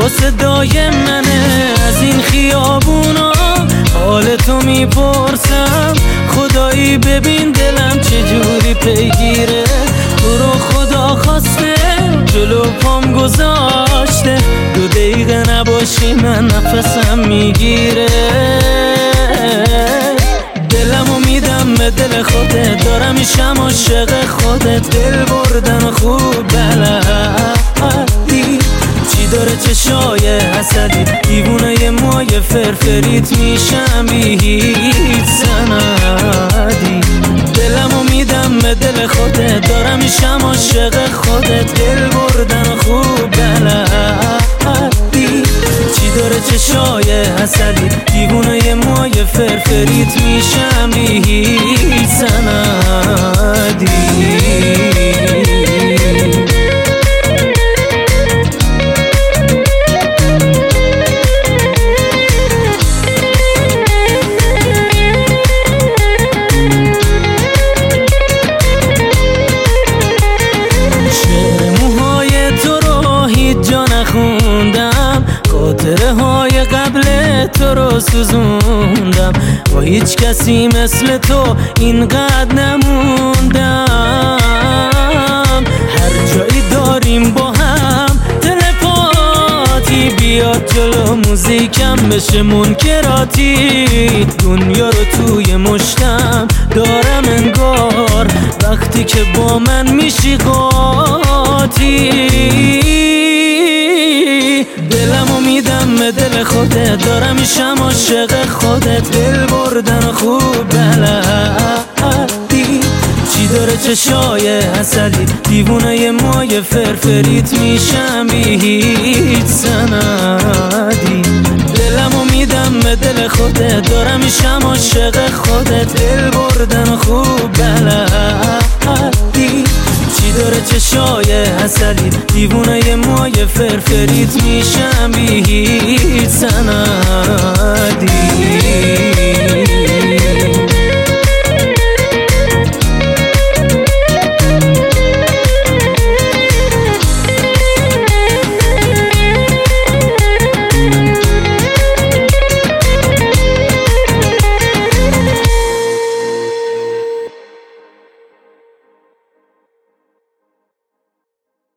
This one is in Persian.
با صدای منه از این خیابونا حال تو میپرسم. خدایی ببین دلم چجوری پیگیره، تو رو خدا خواسته جلو پام گذاشته. 2 دقیقه نباشی من نفسم میگیره. دلمو میدم به دل خودت، دارم میشم عاشق خودت. دل بردن خوب بلدی، چی داره چشای حسدی، دیوونه موی فرفریت میشم بی هیچ سندی. دلمو میدم به دل خودت، دارم میشم عاشق خودت. دل بردن خوب بلدی، چی داره چشای حسدی، دیوونه موی فرفریت میشم بی هیچ سندی. خاطره های قبل تو رو سوزوندم، با هیچ کسی مثل تو اینقدر نموندم. هر جایی داریم با هم تلپاتی، بیاد جلو موزیکم بشه منکراتی. دنیا رو توی مشتم دارم انگار، وقتی که با من میشی قاطی. دلمو میدم به دل خودت، دارم میشم عاشق خودت. دل بردن خوب بلدی، چی داره چشای حسدی، دیوونه موی فرفریت میشم بی هیچ سندی. دلمو میدم به دل خودت، دارم میشم عاشق خودت. دل بردن خوب بلدی، چی داره چشای حسدی، دیوونه موی فرفریت میشم بی هیچ سندی.